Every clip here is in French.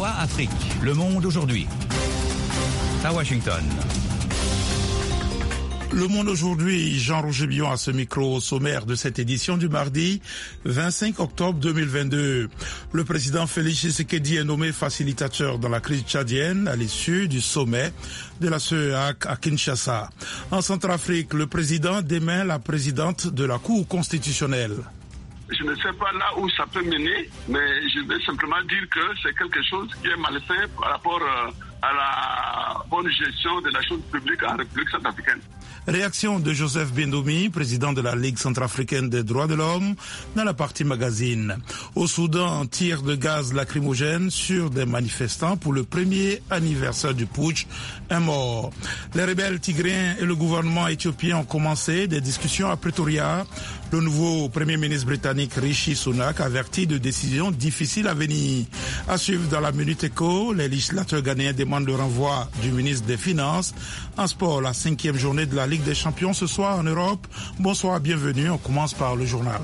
VOA Afrique, Le Monde aujourd'hui. À Washington. Le Monde aujourd'hui, Jean-Roger Billon à ce micro au sommaire de cette édition du mardi 25 octobre 2022. Le président Félix Tshisekedi est nommé facilitateur dans la crise tchadienne à l'issue du sommet de la CEAC à Kinshasa. En Centrafrique, le président démet la présidente de la Cour constitutionnelle. Je ne sais pas là où ça peut mener, mais je vais simplement dire que c'est quelque chose qui est mal fait par rapport à la bonne gestion de la chose publique en République centrafricaine. Réaction de Joseph Bendoumi, président de la Ligue centrafricaine des droits de l'homme, dans la partie magazine. Au Soudan, tir de gaz lacrymogène sur des manifestants pour le premier anniversaire du putsch, un mort. Les rebelles tigréens et le gouvernement éthiopien ont commencé des discussions à Pretoria. Le nouveau premier ministre britannique Rishi Sunak avertit de décisions difficiles à venir. À suivre dans la Minute Éco, les législateurs ghanéens demandent le renvoi du ministre des Finances. En sport, la 5e journée de la Ligue des Champions ce soir en Europe. Bonsoir, bienvenue. On commence par le journal.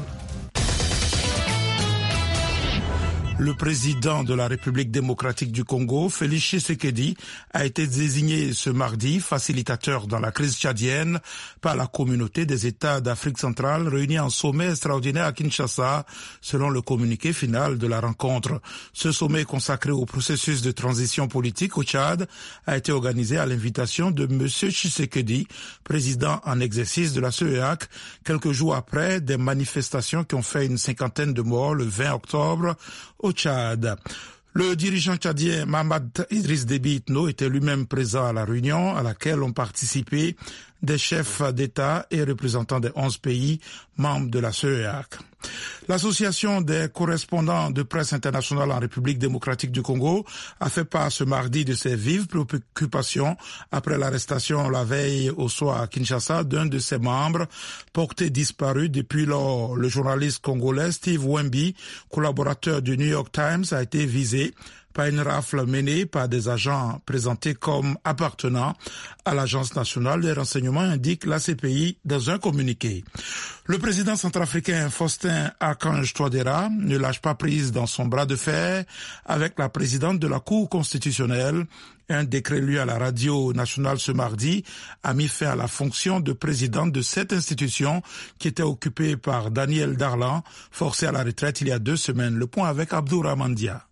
Le président de la République démocratique du Congo, Félix Tshisekedi, a été désigné ce mardi facilitateur dans la crise tchadienne par la communauté des États d'Afrique centrale réunis en sommet extraordinaire à Kinshasa, selon le communiqué final de la rencontre. Ce sommet consacré au processus de transition politique au Tchad a été organisé à l'invitation de M. Tshisekedi, président en exercice de la CEAC, quelques jours après des manifestations qui ont fait une 50aine de morts le 20 octobre au Tchad. Le dirigeant tchadien Mahamat Idriss Déby Itno était lui-même présent à la réunion à laquelle ont participé des chefs d'État et représentants des 11 pays membres de la CEAC. L'Association des correspondants de presse internationale en République démocratique du Congo a fait part ce mardi de ses vives préoccupations après l'arrestation la veille au soir à Kinshasa d'un de ses membres porté disparu depuis lors. Le journaliste congolais Steve Wemby, collaborateur du New York Times, a été visé par une rafle menée par des agents présentés comme appartenant à l'Agence nationale des renseignements, indique la CPI dans un communiqué. Le président centrafricain Faustin Archange Touadéra ne lâche pas prise dans son bras de fer avec la présidente de la Cour constitutionnelle. Un décret lu à la radio nationale ce mardi a mis fin à la fonction de présidente de cette institution qui était occupée par Daniel Darlan, forcé à la retraite il y a 2 semaines. Le point avec Abdourahmane Dia.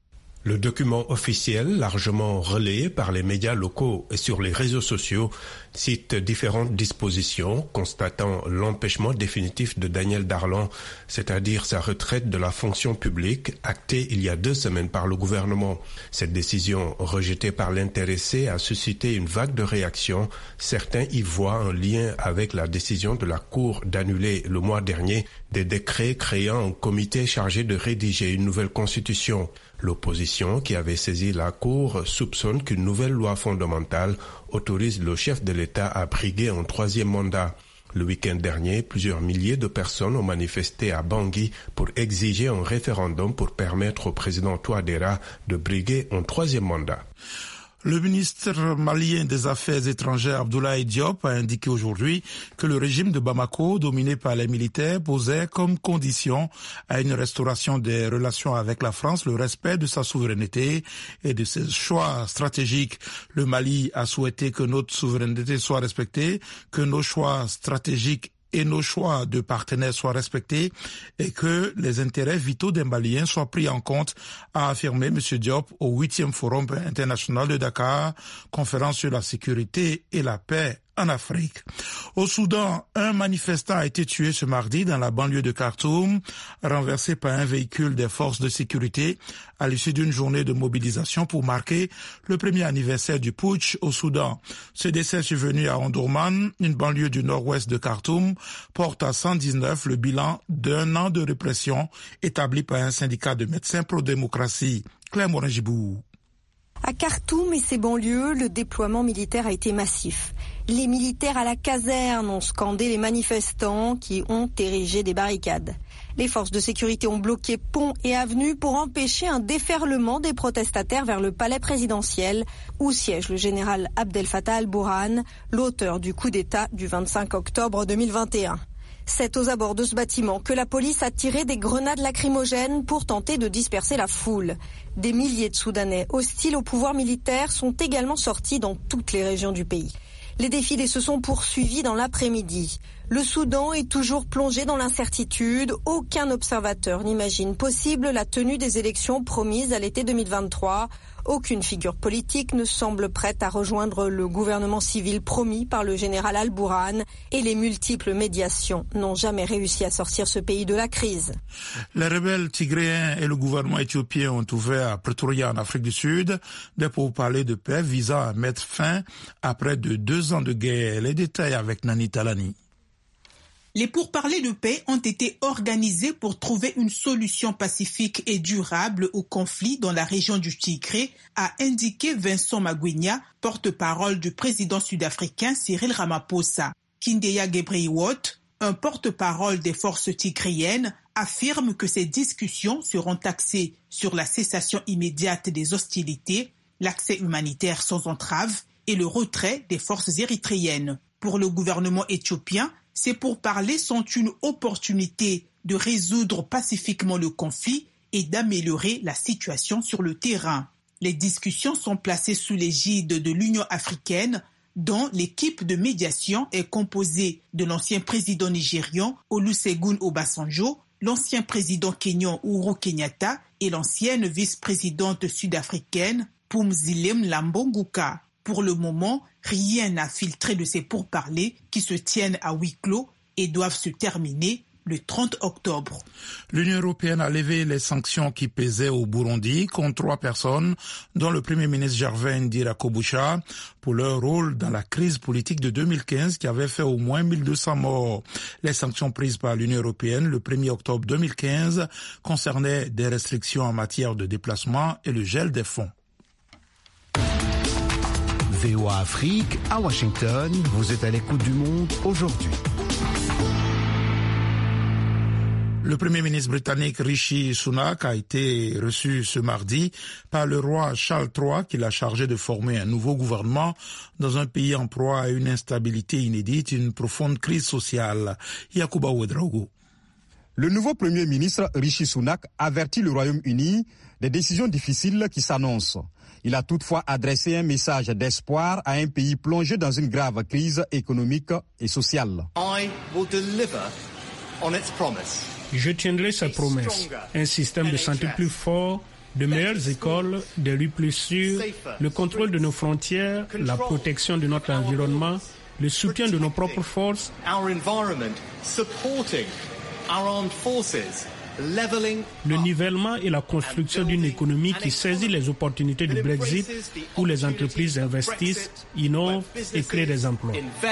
Le document officiel, largement relayé par les médias locaux et sur les réseaux sociaux, cite différentes dispositions constatant l'empêchement définitif de Daniel Darlan, c'est-à-dire sa retraite de la fonction publique, actée il y a 2 semaines par le gouvernement. Cette décision, rejetée par l'intéressé, a suscité une vague de réactions. Certains y voient un lien avec la décision de la Cour d'annuler le mois dernier des décrets créant un comité chargé de rédiger une nouvelle constitution. L'opposition, qui avait saisi la Cour, soupçonne qu'une nouvelle loi fondamentale autorise le chef de l'État à briguer un 3e mandat. Le week-end dernier, plusieurs milliers de personnes ont manifesté à Bangui pour exiger un référendum pour permettre au président Touadéra de briguer un 3e mandat. Le ministre malien des Affaires étrangères Abdoulaye Diop a indiqué aujourd'hui que le régime de Bamako, dominé par les militaires, posait comme condition à une restauration des relations avec la France le respect de sa souveraineté et de ses choix stratégiques. Le Mali a souhaité que notre souveraineté soit respectée, que nos choix stratégiques et nos choix de partenaires soient respectés et que les intérêts vitaux des Maliens soient pris en compte, a affirmé M. Diop au 8e Forum international de Dakar, conférence sur la sécurité et la paix en Afrique. Au Soudan, un manifestant a été tué ce mardi dans la banlieue de Khartoum, renversé par un véhicule des forces de sécurité à l'issue d'une journée de mobilisation pour marquer le premier anniversaire du putsch au Soudan. Ce décès survenu à Omdurman, une banlieue du nord-ouest de Khartoum, porte à 119 le bilan d'1 an de répression établi par un syndicat de médecins pro-démocratie. Claire Morin-Gibou. À Khartoum et ses banlieues, le déploiement militaire a été massif. Les militaires à la caserne ont scandé les manifestants qui ont érigé des barricades. Les forces de sécurité ont bloqué ponts et avenues pour empêcher un déferlement des protestataires vers le palais présidentiel où siège le général Abdel Fattah al-Burhan, l'auteur du coup d'État du 25 octobre 2021. C'est aux abords de ce bâtiment que la police a tiré des grenades lacrymogènes pour tenter de disperser la foule. Des milliers de Soudanais hostiles au pouvoir militaire sont également sortis dans toutes les régions du pays. Les défilés se sont poursuivis dans l'après-midi. Le Soudan est toujours plongé dans l'incertitude. Aucun observateur n'imagine possible la tenue des élections promises à l'été 2023. Aucune figure politique ne semble prête à rejoindre le gouvernement civil promis par le général Al-Bourhan et les multiples médiations n'ont jamais réussi à sortir ce pays de la crise. Les rebelles tigréens et le gouvernement éthiopien ont ouvert à Pretoria en Afrique du Sud des pourparlers de paix visant à mettre fin à près de 2 ans de guerre. Les détails avec Nani Talani. Les pourparlers de paix ont été organisés pour trouver une solution pacifique et durable au conflit dans la région du Tigré, a indiqué Vincent Magwenya, porte-parole du président sud-africain Cyril Ramaphosa. Kindeya Gebrewot, un porte-parole des forces tigréennes, affirme que ces discussions seront axées sur la cessation immédiate des hostilités, l'accès humanitaire sans entrave et le retrait des forces érythréennes. Pour le gouvernement éthiopien, ces pourparlers sont une opportunité de résoudre pacifiquement le conflit et d'améliorer la situation sur le terrain. Les discussions sont placées sous l'égide de l'Union africaine, dont l'équipe de médiation est composée de l'ancien président nigérian Olusegun Obasanjo, l'ancien président kényan Uhuru Kenyatta et l'ancienne vice-présidente sud-africaine Pumzile Mlambo-Nguka. Pour le moment, rien n'a filtré de ces pourparlers qui se tiennent à huis clos et doivent se terminer le 30 octobre. L'Union européenne a levé les sanctions qui pesaient au Burundi contre 3 personnes, dont le Premier ministre Gervais Ndirakobucha, pour leur rôle dans la crise politique de 2015 qui avait fait au moins 1200 morts. Les sanctions prises par l'Union européenne le 1er octobre 2015 concernaient des restrictions en matière de déplacement et le gel des fonds. VOA Afrique, à Washington, vous êtes à l'écoute du monde aujourd'hui. Le Premier ministre britannique Rishi Sunak a été reçu ce mardi par le roi Charles III qui l'a chargé de former un nouveau gouvernement dans un pays en proie à une instabilité inédite, une profonde crise sociale. Yacouba Ouedraogo. Le nouveau Premier ministre Rishi Sunak avertit le Royaume-Uni des décisions difficiles qui s'annoncent. Il a toutefois adressé un message d'espoir à un pays plongé dans une grave crise économique et sociale. Je tiendrai sa promesse. Un système de santé plus fort, de meilleures écoles, des rues plus sûres, le contrôle de nos frontières, la protection de notre environnement, le soutien de nos propres forces. Le nivellement et la construction d'une économie qui saisit les opportunités du Brexit, où les entreprises investissent, innovent et créent des emplois.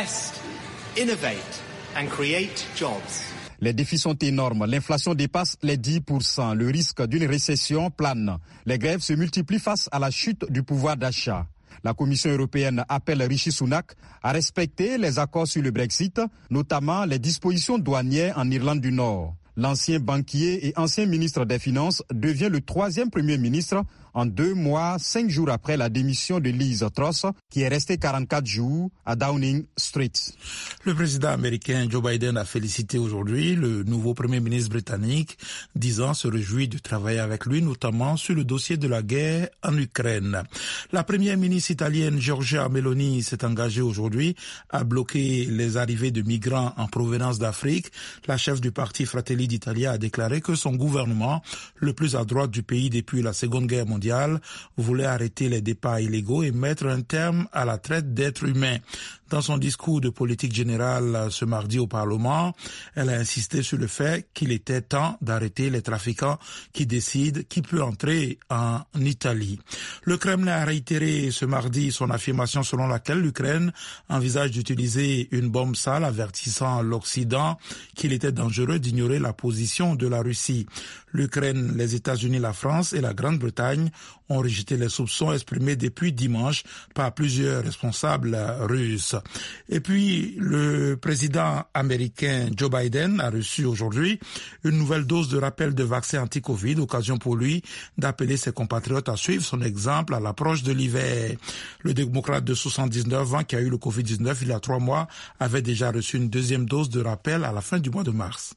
Les défis sont énormes. L'inflation dépasse les 10%. Le risque d'une récession plane. Les grèves se multiplient face à la chute du pouvoir d'achat. La Commission européenne appelle Rishi Sunak à respecter les accords sur le Brexit, notamment les dispositions douanières en Irlande du Nord. L'ancien banquier et ancien ministre des Finances devient le 3e Premier ministre en 2 mois, 5 jours après la démission de Liz Truss, qui est restée 44 jours à Downing Street. Le président américain Joe Biden a félicité aujourd'hui le nouveau Premier ministre britannique, disant se réjouir de travailler avec lui, notamment sur le dossier de la guerre en Ukraine. La première ministre italienne Giorgia Meloni s'est engagée aujourd'hui à bloquer les arrivées de migrants en provenance d'Afrique. La chef du parti Fratelli d'Italia a déclaré que son gouvernement, le plus à droite du pays depuis la Seconde Guerre mondiale, voulait arrêter les départs illégaux et mettre un terme à la traite d'êtres humains. Dans son discours de politique générale ce mardi au Parlement, elle a insisté sur le fait qu'il était temps d'arrêter les trafiquants qui décident qui peut entrer en Italie. Le Kremlin a réitéré ce mardi son affirmation selon laquelle l'Ukraine envisage d'utiliser une bombe sale, avertissant l'Occident qu'il était dangereux d'ignorer la position de la Russie. L'Ukraine, les États-Unis, la France et la Grande-Bretagne ont rejeté les soupçons exprimés depuis dimanche par plusieurs responsables russes. Et puis, le président américain Joe Biden a reçu aujourd'hui une nouvelle dose de rappel de vaccin anti-Covid, occasion pour lui d'appeler ses compatriotes à suivre son exemple à l'approche de l'hiver. Le démocrate de 79 ans qui a eu le Covid-19 il y a 3 mois avait déjà reçu une deuxième dose de rappel à la fin du mois de mars.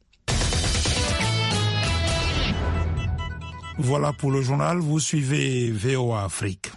Voilà pour le journal, vous suivez VOA Afrique.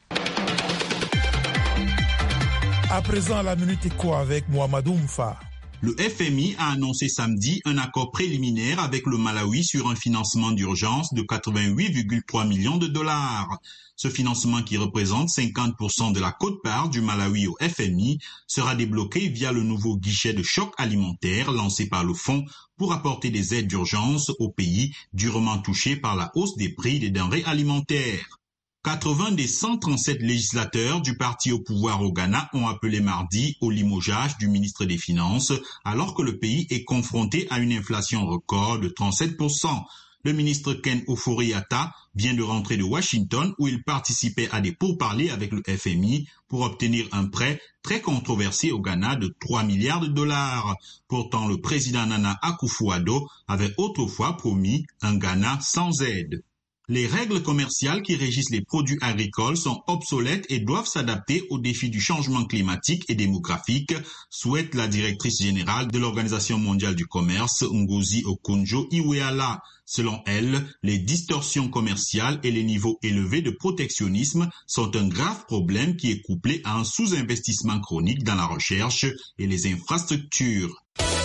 À présent, la Minute Éco avec Mohamedou Mfa. Le FMI a annoncé samedi un accord préliminaire avec le Malawi sur un financement d'urgence de 88,3 millions de dollars. Ce financement, qui représente 50% de la quote-part du Malawi au FMI, sera débloqué via le nouveau guichet de choc alimentaire lancé par le fonds pour apporter des aides d'urgence aux pays durement touchés par la hausse des prix des denrées alimentaires. 80 des 137 législateurs du parti au pouvoir au Ghana ont appelé mardi au limogeage du ministre des Finances, alors que le pays est confronté à une inflation record de 37%. Le ministre Ken Ofori-Atta vient de rentrer de Washington où il participait à des pourparlers avec le FMI pour obtenir un prêt très controversé au Ghana de 3 milliards de dollars. Pourtant, le président Nana Akufo-Addo avait autrefois promis un Ghana sans aide. Les règles commerciales qui régissent les produits agricoles sont obsolètes et doivent s'adapter aux défis du changement climatique et démographique, souhaite la directrice générale de l'Organisation mondiale du commerce, Ngozi Okonjo-Iweala. Selon elle, les distorsions commerciales et les niveaux élevés de protectionnisme sont un grave problème qui est couplé à un sous-investissement chronique dans la recherche et les infrastructures.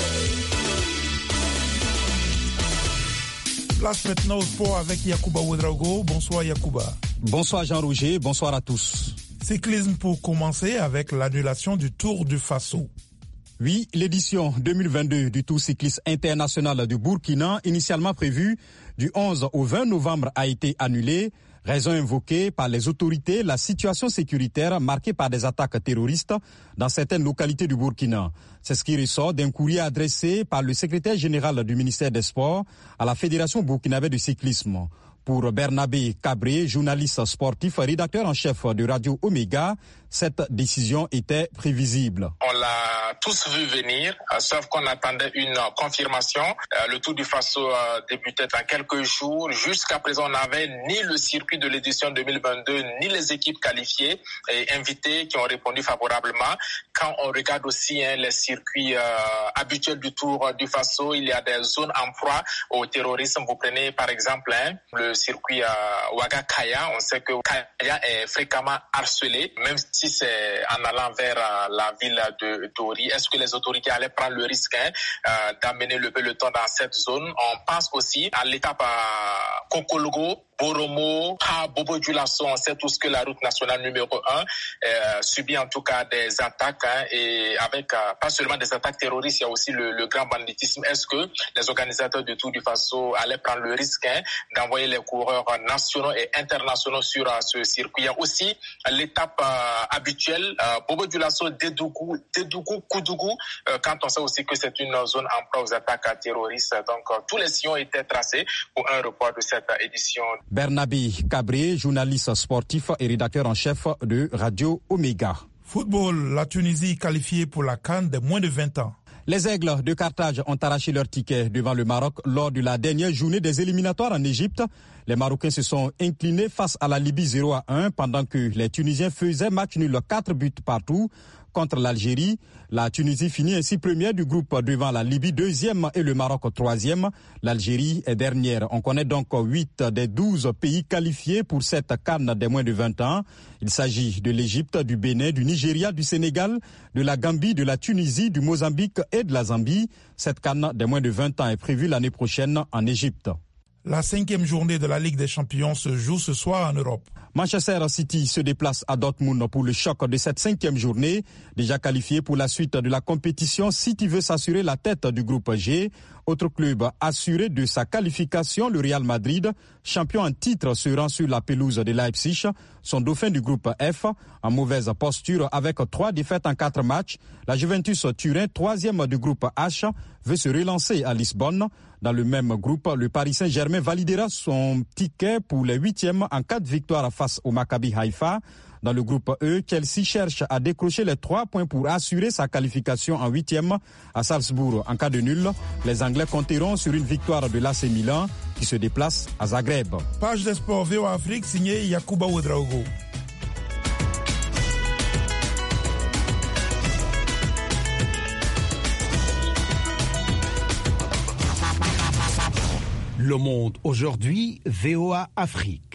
Place maintenant au sport avec Yacouba Ouedraogo. Bonsoir Yacouba. Bonsoir Jean-Roger, bonsoir à tous. Cyclisme pour commencer avec l'annulation du Tour du Faso. Oui, l'édition 2022 du Tour cycliste international du Burkina, initialement prévue du 11 au 20 novembre, a été annulée. Raison invoquée par les autorités, la situation sécuritaire marquée par des attaques terroristes dans certaines localités du Burkina. C'est ce qui ressort d'un courrier adressé par le secrétaire général du ministère des Sports à la Fédération burkinabé de cyclisme. Pour Bernabé Cabré, journaliste sportif, rédacteur en chef de Radio Omega, cette décision était prévisible. On l'a tous vu venir, sauf qu'on attendait une confirmation. Le Tour du Faso débutait dans quelques jours. Jusqu'à présent, on n'avait ni le circuit de l'édition 2022, ni les équipes qualifiées et invitées qui ont répondu favorablement. Quand on regarde aussi les circuits habituels du Tour du Faso, il y a des zones en proie au terrorisme. Vous prenez par exemple le circuit Ouaga Kaya. On sait que Kaya est fréquemment harcelé, même si c'est en allant vers la ville de Dori. Est-ce que les autorités allaient prendre le risque d'amener le peloton dans cette zone? On pense aussi à l'étape Kokologo, Boromo, Bobo-Dioulasso. On sait tous que la route nationale numéro 1 subit en tout cas des attaques et avec pas seulement des attaques terroristes, il y a aussi le grand banditisme. Est-ce que les organisateurs du Tour du Faso allaient prendre le risque d'envoyer les coureurs nationaux et internationaux sur ce circuit? Il y a aussi l'étape habituelle, Bobo-Dioulasso, Dédougou, Koudougou, quand on sait aussi que c'est une zone en proie aux attaques terroristes. Donc tous les sillons étaient tracés pour un report de cette édition. Bernabé Cabré, journaliste sportif et rédacteur en chef de Radio Omega. Football, la Tunisie qualifiée pour la CAN des moins de 20 ans. Les Aigles de Carthage ont arraché leur ticket devant le Maroc lors de la dernière journée des éliminatoires en Égypte. Les Marocains se sont inclinés face à la Libye 0-1 pendant que les Tunisiens faisaient match nul 4 buts partout contre l'Algérie. La Tunisie finit ainsi première du groupe devant la Libye deuxième et le Maroc troisième. L'Algérie est dernière. On connaît donc 8 des 12 pays qualifiés pour cette CAN des moins de 20 ans. Il s'agit de l'Égypte, du Bénin, du Nigeria, du Sénégal, de la Gambie, de la Tunisie, du Mozambique et de la Zambie. Cette CAN des moins de 20 ans est prévue l'année prochaine en Égypte. La 5e journée de la Ligue des Champions se joue ce soir en Europe. Manchester City se déplace à Dortmund pour le choc de cette 5e journée. Déjà qualifié pour la suite de la compétition, City veut s'assurer la tête du groupe G. Autre club assuré de sa qualification, le Real Madrid, champion en titre, se rend sur la pelouse de Leipzig, son dauphin du groupe F, en mauvaise posture avec 3 défaites en 4 matchs. La Juventus Turin, 3e du groupe H, veut se relancer à Lisbonne. Dans le même groupe, le Paris Saint-Germain validera son ticket pour les 8e en 4 victoires face au Maccabi Haïfa. Dans le groupe E, Chelsea cherche à décrocher les 3 points pour assurer sa qualification en 8e à Salzbourg. En cas de nul, les Anglais compteront sur une victoire de l'AC Milan qui se déplace à Zagreb. Page des sports VOA Afrique signée Yacouba Ouedraogo. Le Monde aujourd'hui, VOA Afrique.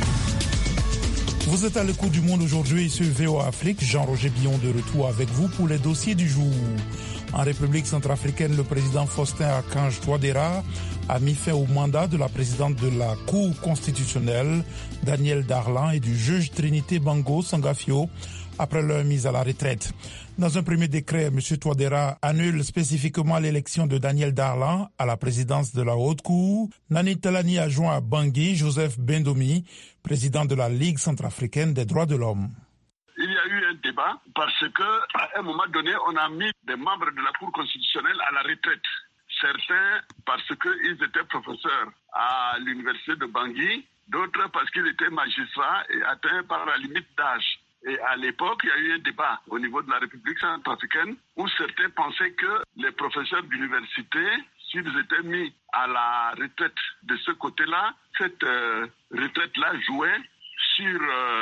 Vous êtes à l'écoute du Monde aujourd'hui sur VOA Afrique. Jean-Roger Billon de retour avec vous pour les dossiers du jour. En République centrafricaine, le président Faustin Archange Touadéra a mis fin au mandat de la présidente de la Cour constitutionnelle, Danielle Darlan, et du juge Trinité Bango Sangafio, après leur mise à la retraite. Dans un premier décret, M. Touadéra annule spécifiquement l'élection de Danielle Darlan à la présidence de la Haute Cour. Nani Talani a joint à Bangui Joseph Bendomi, président de la Ligue centrafricaine des droits de l'homme. Il y a eu un débat parce que, à un moment donné, on a mis des membres de la Cour constitutionnelle à la retraite. Certains parce qu'ils étaient professeurs à l'université de Bangui, d'autres parce qu'ils étaient magistrats et atteints par la limite d'âge. Et à l'époque, il y a eu un débat au niveau de la République centrafricaine où certains pensaient que les professeurs d'université, s'ils étaient mis à la retraite de ce côté-là, cette retraite-là jouait sur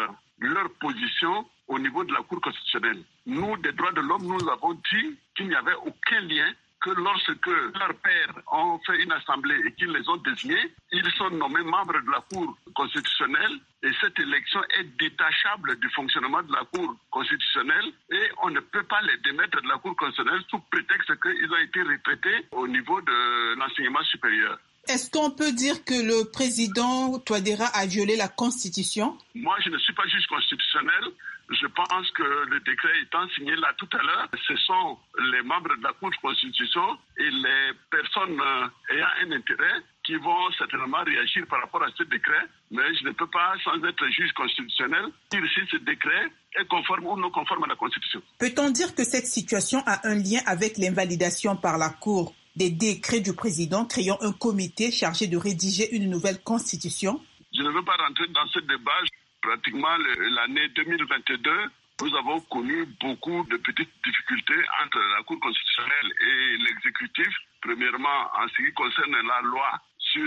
leur position au niveau de la Cour constitutionnelle. Nous, des droits de l'homme, nous avons dit qu'il n'y avait aucun lien, que lorsque leurs pères ont fait une assemblée et qu'ils les ont désignés, ils sont nommés membres de la Cour constitutionnelle et cette élection est détachable du fonctionnement de la Cour constitutionnelle et on ne peut pas les démettre de la Cour constitutionnelle sous prétexte qu'ils ont été retraités au niveau de l'enseignement supérieur. Est-ce qu'on peut dire que le président Touadéra a violé la Constitution? Moi, je ne suis pas juge constitutionnel. Je pense que le décret étant signé là tout à l'heure, ce sont les membres de la Cour de Constitution et les personnes ayant un intérêt qui vont certainement réagir par rapport à ce décret. Mais je ne peux pas, sans être juge constitutionnel, dire si ce décret est conforme ou non conforme à la Constitution. Peut-on dire que cette situation a un lien avec l'invalidation par la Cour des décrets du président créant un comité chargé de rédiger une nouvelle constitution? Je ne veux pas rentrer dans ce débat. Pratiquement l'année 2022, nous avons connu beaucoup de petites difficultés entre la Cour constitutionnelle et l'exécutif. Premièrement, en ce qui concerne la loi sur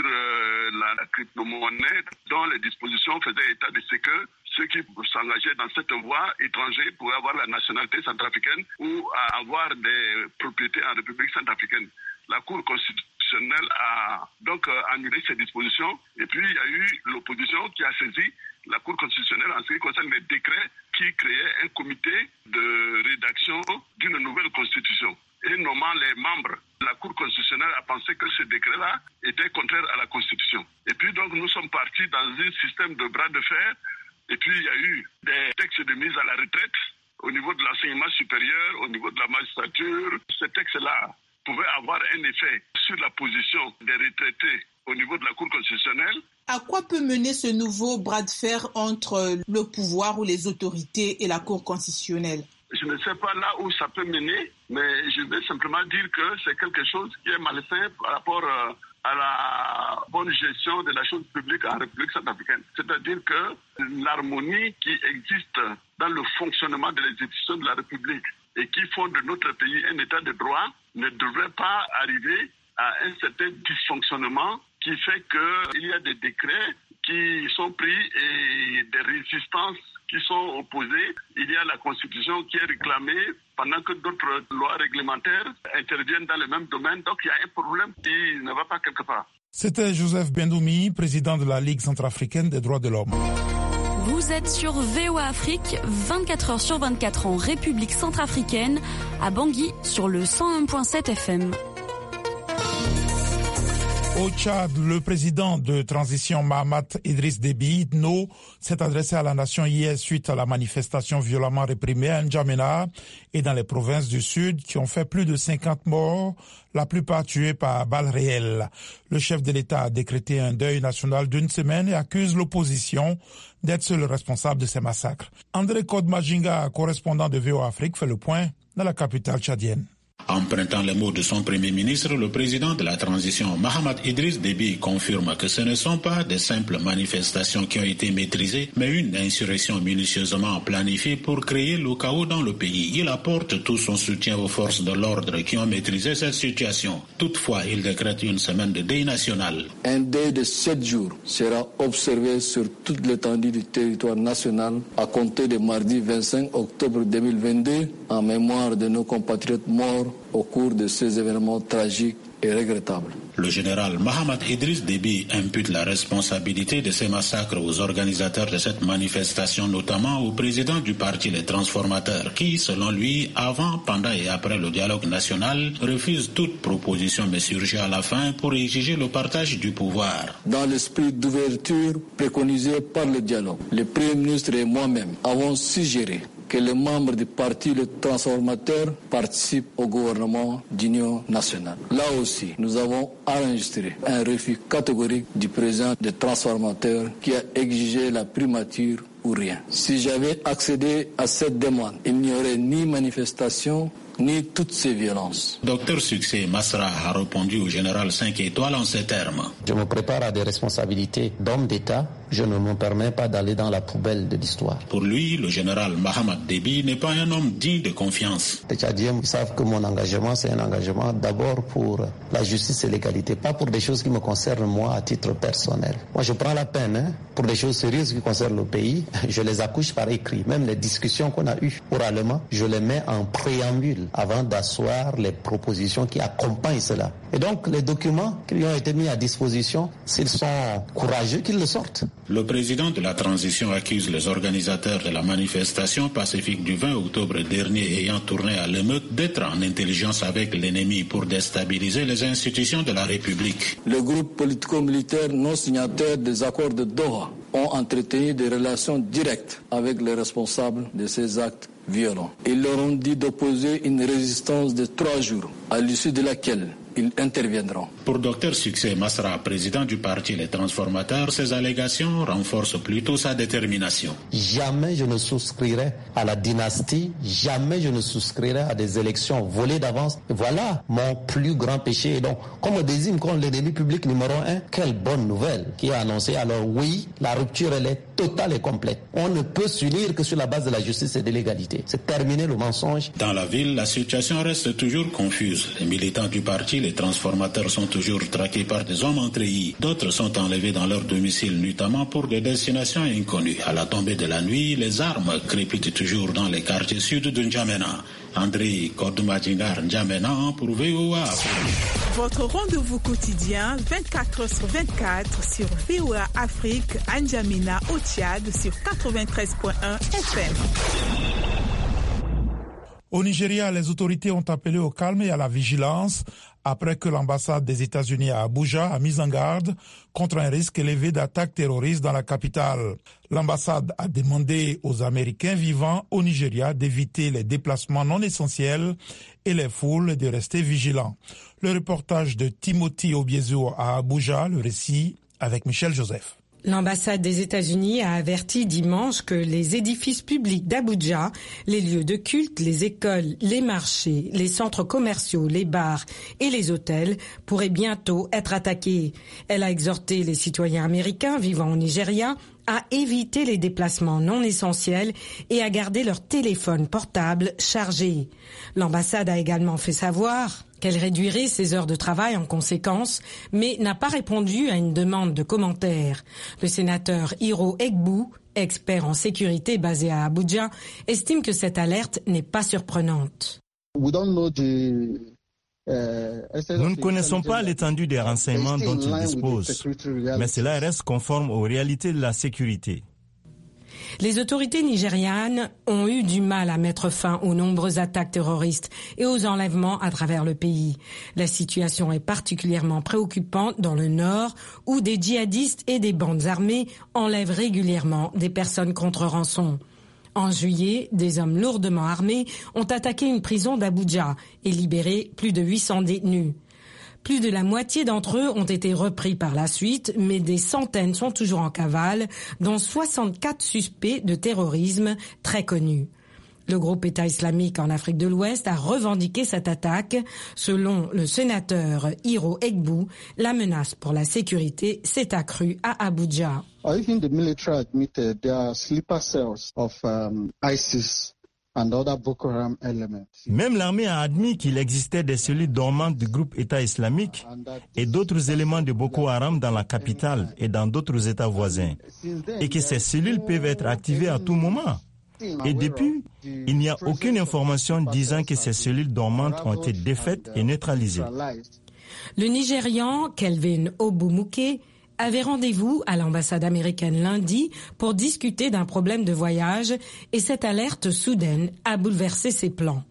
la crypto-monnaie, dont les dispositions faisaient état de ce que ceux qui s'engageaient dans cette voie étrangère pouvaient avoir la nationalité centrafricaine ou avoir des propriétés en République centrafricaine. La Cour constitutionnelle a donc annulé ces dispositions et puis il y a eu l'opposition qui a saisi la Cour constitutionnelle en ce qui concerne les décrets qui créaient un comité de rédaction d'une nouvelle constitution. Et nommant les membres de la Cour constitutionnelle a pensé que ce décret-là était contraire à la Constitution. Et puis donc nous sommes partis dans un système de bras de fer et puis il y a eu des textes de mise à la retraite au niveau de l'enseignement supérieur, au niveau de la magistrature. Ces textes-là pouvaient avoir un effet sur la position des retraités au niveau de la Cour constitutionnelle. À quoi peut mener ce nouveau bras de fer entre le pouvoir ou les autorités et la Cour constitutionnelle? Je ne sais pas là où ça peut mener, mais je vais simplement dire que c'est quelque chose qui est malsain par rapport à la bonne gestion de la chose publique en République centrafricaine. C'est-à-dire que l'harmonie qui existe dans le fonctionnement de les institutions de la République et qui font de notre pays un état de droit ne devrait pas arriver à un certain dysfonctionnement qui fait qu'il y a des décrets qui sont pris et des résistances qui sont opposées. Il y a la Constitution qui est réclamée pendant que d'autres lois réglementaires interviennent dans le même domaine. Donc il y a un problème qui ne va pas quelque part. C'était Joseph Bendoumi, président de la Ligue centrafricaine des droits de l'homme. Vous êtes sur VOA Afrique, 24 heures sur 24 en République centrafricaine, à Bangui sur le 101.7 FM. Au Tchad, le président de transition Mahamat Idriss Déby Itno s'est adressé à la nation hier suite à la manifestation violemment réprimée à N'Djamena et dans les provinces du Sud qui ont fait plus de 50 morts, la plupart tués par balles réelles. Le chef de l'État a décrété un deuil national d'une semaine et accuse l'opposition d'être seul responsable de ces massacres. André Kodmajinga, correspondant de VOA Afrique, fait le point dans la capitale tchadienne. Empruntant les mots de son Premier ministre, le président de la transition, Mahamat Idriss Déby, confirme que ce ne sont pas des simples manifestations qui ont été maîtrisées, mais une insurrection minutieusement planifiée pour créer le chaos dans le pays. Il apporte tout son soutien aux forces de l'ordre qui ont maîtrisé cette situation. Toutefois, il décrète une semaine de deuil national. Un deuil de 7 jours sera observé sur toute l'étendue du territoire national à compter de mardi 25 octobre 2022 en mémoire de nos compatriotes morts au cours de ces événements tragiques et regrettables. Le général Mahamat Idriss Déby impute la responsabilité de ces massacres aux organisateurs de cette manifestation, notamment au président du parti Les Transformateurs, qui, selon lui, avant, pendant et après le dialogue national, refuse toute proposition mais surgit à la fin pour exiger le partage du pouvoir. Dans l'esprit d'ouverture préconisé par le dialogue, le Premier ministre et moi-même avons suggéré que les membres du parti Les Transformateurs participent au gouvernement d'union nationale. Là aussi, nous avons enregistré un refus catégorique du président des Transformateurs qui a exigé la primature ou rien. Si j'avais accédé à cette demande, il n'y aurait ni manifestation, ni toutes ces violences. Docteur Succès Masra a répondu au général 5 étoiles en ces termes. Je me prépare à des responsabilités d'homme d'État. Je ne me permets pas d'aller dans la poubelle de l'histoire. Pour lui, le général Mahamat Déby n'est pas un homme digne de confiance. Les Tchadiens savent que mon engagement, c'est un engagement d'abord pour la justice et l'égalité, pas pour des choses qui me concernent moi à titre personnel. Moi, je prends la peine pour des choses sérieuses qui concernent le pays. Je les accouche par écrit. Même les discussions qu'on a eues oralement, je les mets en préambule avant d'asseoir les propositions qui accompagnent cela. Et donc, les documents qui lui ont été mis à disposition, s'ils sont courageux, qu'ils le sortent. Le président de la transition accuse les organisateurs de la manifestation pacifique du 20 octobre dernier ayant tourné à l'émeute d'être en intelligence avec l'ennemi pour déstabiliser les institutions de la République. Le groupe politico-militaire non signataire des accords de Doha ont entretenu des relations directes avec les responsables de ces actes violents. Ils leur ont dit d'opposer une résistance de 3 jours, à l'issue de laquelle ils interviendront. Pour Dr Succès Masra, président du parti Les Transformateurs, ces allégations renforcent plutôt sa détermination. Jamais je ne souscrirai à la dynastie, jamais je ne souscrirai à des élections volées d'avance. Voilà mon plus grand péché. Et donc, comme on désigne comme l'ennemi public numéro 1, quelle bonne nouvelle qui est annoncée. Alors oui, la rupture elle est totale et complète. On ne peut s'unir que sur la base de la justice et de l'égalité. C'est terminer le mensonge. Dans la ville, la situation reste toujours confuse. Les militants du parti Les Transformateurs sont toujours traqués par des hommes en treillis. D'autres sont enlevés dans leur domicile, notamment pour des destinations inconnues. À la tombée de la nuit, les armes crépitent toujours dans les quartiers sud de N'Djamena. André Kodoumadjingar N'Djamena pour VOA. Votre rendez-vous quotidien 24h/24 sur VOA Afrique à N'Djamena au Tchad sur 93.1 FM. Au Nigeria, les autorités ont appelé au calme et à la vigilance après que l'ambassade des États-Unis à Abuja a mis en garde contre un risque élevé d'attaques terroristes dans la capitale. L'ambassade a demandé aux Américains vivant au Nigeria d'éviter les déplacements non essentiels et les foules de rester vigilants. Le reportage de Timothy Obiezo à Abuja, le récit avec Michel Joseph. L'ambassade des États-Unis a averti dimanche que les édifices publics d'Abuja, les lieux de culte, les écoles, les marchés, les centres commerciaux, les bars et les hôtels pourraient bientôt être attaqués. Elle a exhorté les citoyens américains vivant au Nigeria à éviter les déplacements non essentiels et à garder leur téléphone portable chargé. L'ambassade a également fait savoir qu'elle réduirait ses heures de travail en conséquence, mais n'a pas répondu à une demande de commentaires. Le sénateur Hiro Egbu, expert en sécurité basé à Abuja, estime que cette alerte n'est pas surprenante. Nous ne connaissons pas l'étendue des renseignements dont ils disposent, mais cela reste conforme aux réalités de la sécurité. Les autorités nigérianes ont eu du mal à mettre fin aux nombreuses attaques terroristes et aux enlèvements à travers le pays. La situation est particulièrement préoccupante dans le nord, où des djihadistes et des bandes armées enlèvent régulièrement des personnes contre rançon. En juillet, des hommes lourdement armés ont attaqué une prison d'Abuja et libéré plus de 800 détenus. Plus de la moitié d'entre eux ont été repris par la suite, mais des centaines sont toujours en cavale, dont 64 suspects de terrorisme très connus. Le groupe État islamique en Afrique de l'Ouest a revendiqué cette attaque. Selon le sénateur Hiro Egbu, la menace pour la sécurité s'est accrue à Abuja. Even the military admitted there are sleeper cells of ISIS and other Boko Haram elements. Même l'armée a admis qu'il existait des cellules dormantes du groupe État islamique et d'autres éléments de Boko Haram dans la capitale et dans d'autres États voisins, et que ces cellules peuvent être activées à tout moment. Et depuis, il n'y a aucune information disant que ces cellules dormantes ont été défaites et neutralisées. Le Nigérian Kelvin Obumuke avait rendez-vous à l'ambassade américaine lundi pour discuter d'un problème de voyage et cette alerte soudaine a bouleversé ses plans.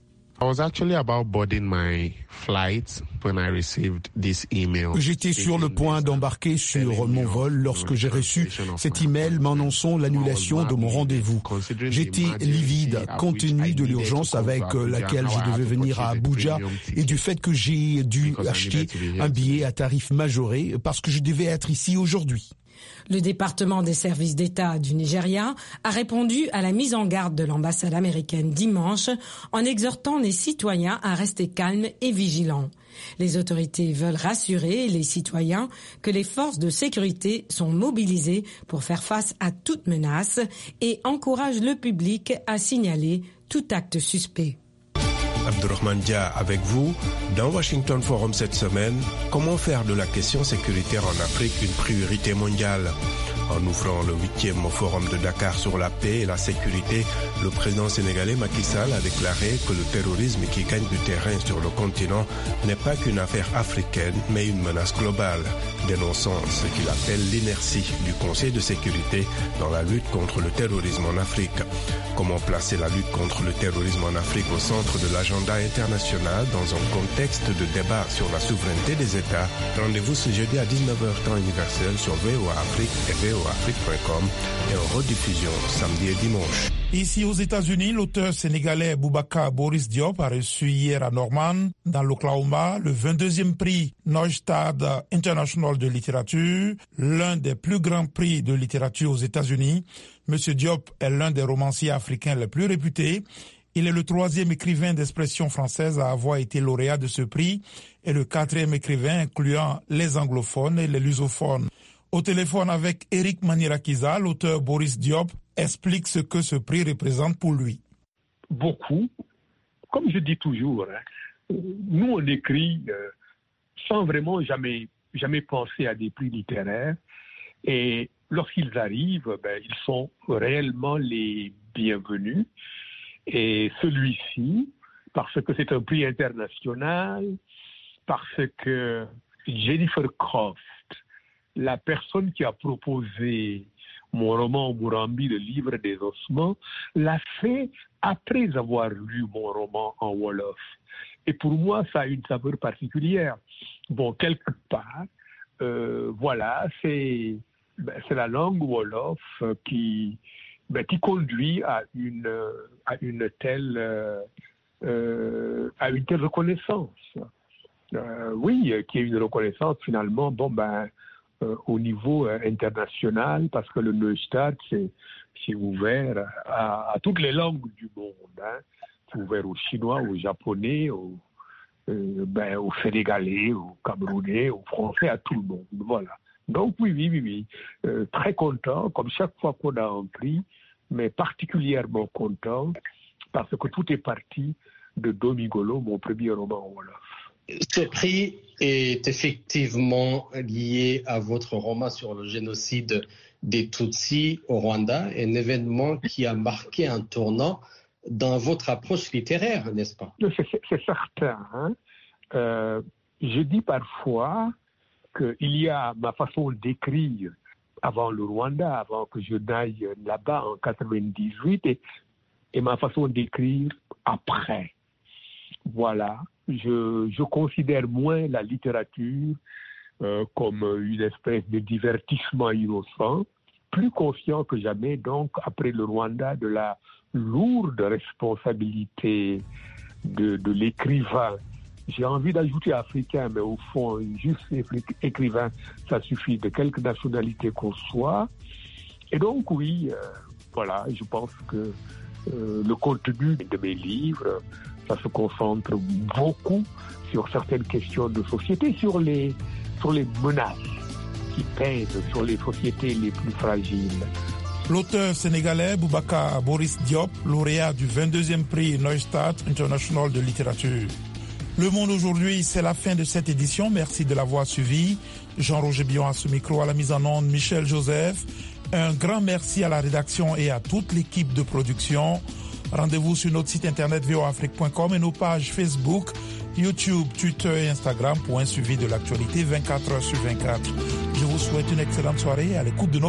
J'étais sur le point d'embarquer sur mon vol lorsque j'ai reçu cet email m'annonçant l'annulation de mon rendez-vous. J'étais livide compte tenu de l'urgence avec laquelle je devais venir à Abuja et du fait que j'ai dû acheter un billet à tarif majoré parce que je devais être ici aujourd'hui. Le département des services d'État du Nigeria a répondu à la mise en garde de l'ambassade américaine dimanche en exhortant les citoyens à rester calmes et vigilants. Les autorités veulent rassurer les citoyens que les forces de sécurité sont mobilisées pour faire face à toute menace et encouragent le public à signaler tout acte suspect. Abdourahmane Dia avec vous. Dans Washington Forum cette semaine, comment faire de la question sécuritaire en Afrique une priorité mondiale? En ouvrant le 8e forum de Dakar sur la paix et la sécurité, le président sénégalais Macky Sall a déclaré que le terrorisme qui gagne du terrain sur le continent n'est pas qu'une affaire africaine, mais une menace globale, dénonçant ce qu'il appelle l'inertie du Conseil de sécurité dans la lutte contre le terrorisme en Afrique. Comment placer la lutte contre le terrorisme en Afrique au centre de l'agenda international dans un contexte de débat sur la souveraineté des États? Rendez-vous ce jeudi à 19h temps universel sur VOA Afrique et voaafrique.com et en rediffusion samedi et dimanche. Ici aux États-Unis, l'auteur sénégalais Boubacar Boris Diop a reçu hier à Norman, dans l'Oklahoma, le 22e prix Neustadt International de littérature, l'un des plus grands prix de littérature aux États-Unis. Monsieur Diop est l'un des romanciers africains les plus réputés. Il est le 3e écrivain d'expression française à avoir été lauréat de ce prix et le 4e écrivain incluant les anglophones et les lusophones. Au téléphone avec Eric Manirakiza, l'auteur Boris Diop explique ce que ce prix représente pour lui. Beaucoup. Comme je dis toujours, nous on écrit sans vraiment jamais penser à des prix littéraires. Et lorsqu'ils arrivent, ils sont réellement les bienvenus. Et celui-ci, parce que c'est un prix international, parce que Jennifer Croft, la personne qui a proposé mon roman Murambi, le livre des ossements, l'a fait après avoir lu mon roman en Wolof. Et pour moi, ça a une saveur particulière. Bon, quelque part, voilà, c'est la langue Wolof qui conduit à une telle reconnaissance. Oui, qui est une reconnaissance finalement, au niveau international, parce que le Neustadt, c'est ouvert à toutes les langues du monde. C'est ouvert aux Chinois, aux Japonais, aux Sénégalais, aux Camerounais, aux Français, à tout le monde. Voilà. Donc oui. Très content, comme chaque fois qu'on a un prix, mais particulièrement content, parce que tout est parti de Domigolo, mon premier roman en Wolof. Ce prix est effectivement lié à votre roman sur le génocide des Tutsis au Rwanda, un événement qui a marqué un tournant dans votre approche littéraire, n'est-ce pas? C'est certain. Je dis parfois qu'il y a ma façon d'écrire avant le Rwanda, avant que je n'aille là-bas en 98, et ma façon d'écrire après. Voilà. Je considère moins la littérature comme une espèce de divertissement innocent, plus conscient que jamais, donc, après le Rwanda, de la lourde responsabilité de l'écrivain. J'ai envie d'ajouter africain, mais au fond, juste écrivain, ça suffit, de quelque nationalité qu'on soit. Et donc, oui, voilà, je pense que le contenu de mes livres, ça se concentre beaucoup sur certaines questions de société, sur les menaces qui pèsent sur les sociétés les plus fragiles. L'auteur sénégalais Boubacar Boris Diop, lauréat du 22e prix Neustadt International de littérature. Le Monde aujourd'hui, c'est la fin de cette édition. Merci de l'avoir suivi. Jean-Roger Bion à ce micro, à la mise en onde, Michel Joseph. Un grand merci à la rédaction et à toute l'équipe de production. Rendez-vous sur notre site internet voafrique.com et nos pages Facebook, YouTube, Twitter et Instagram pour un suivi de l'actualité 24 heures sur 24. Je vous souhaite une excellente soirée à l'écoute de nos